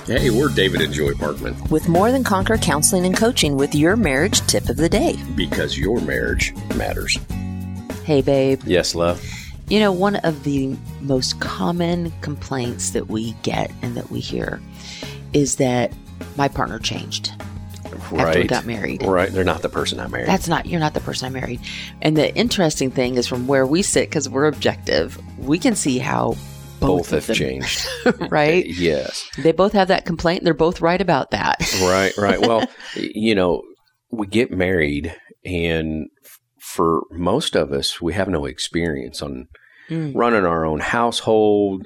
Hey, we're David and Joy Parkman. With More Than Conquer Counseling and Coaching with your marriage tip of the day. Because your marriage matters. Hey, babe. Yes, love. You know, one of the most common complaints that we get and that we hear is that my partner changed after we got married. Right. They're not the person I married. You're not the person I married. And the interesting thing is from where we sit, because we're objective, we can see how both have changed. Right? Yes. They both have that complaint. And they're both right about that. Right. Well, you know, we get married and for most of us, we have no experience on running our own household,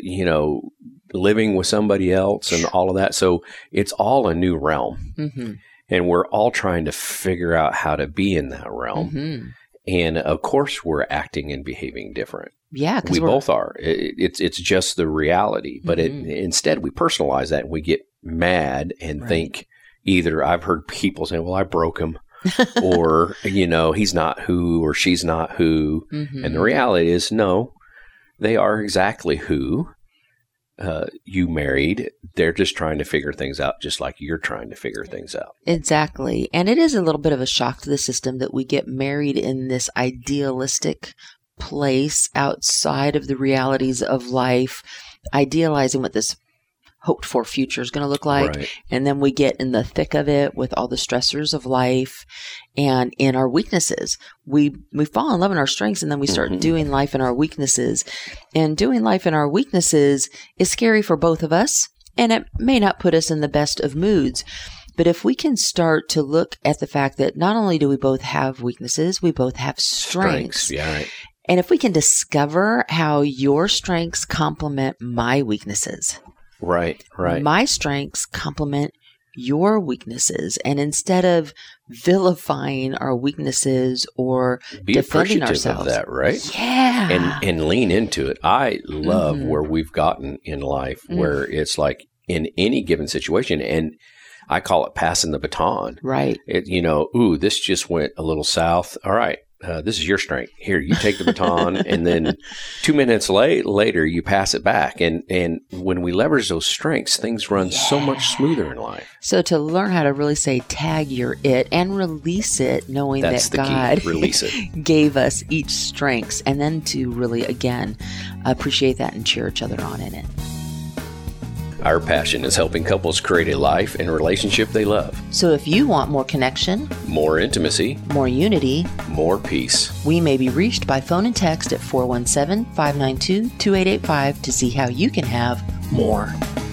living with somebody else and all of that. So it's all a new realm. Mm-hmm. And we're all trying to figure out how to be in that realm. Mm-hmm. And of course, we're acting and behaving different. Yeah, we both are. It's just the reality. But instead, we personalize that and we get mad and think either I've heard people say, well, I broke him. Or, he's not who or she's not who. Mm-hmm. And the reality is, no, they are exactly who you married. They're just trying to figure things out just like you're trying to figure things out. Exactly. And it is a little bit of a shock to the system that we get married in this idealistic place outside of the realities of life, idealizing what this hoped for future is going to look like. Right. And then we get in the thick of it with all the stressors of life and in our weaknesses. We fall in love in our strengths and then we start doing life in our weaknesses. And doing life in our weaknesses is scary for both of us. And it may not put us in the best of moods. But if we can start to look at the fact that not only do we both have weaknesses, we both have strengths. Yeah, right. And if we can discover how your strengths complement my weaknesses. Right. My strengths complement your weaknesses. And instead of vilifying our weaknesses or be defending ourselves of that, right? Yeah. And lean into it. I love where we've gotten in life where it's like in any given situation, and I call it passing the baton. Right. This just went a little south. All right. This is your strength. Here, you take the baton, and then 2 minutes later, you pass it back. And when we leverage those strengths, things run so much smoother in life. So to learn how to really say tag your it and release it, knowing that's that God release it. Gave us each strengths, and then to really, again, appreciate that and cheer each other on in it. Our passion is helping couples create a life and relationship they love. So if you want more connection, more intimacy, more unity, more peace, we may be reached by phone and text at 417-592-2885 to see how you can have more.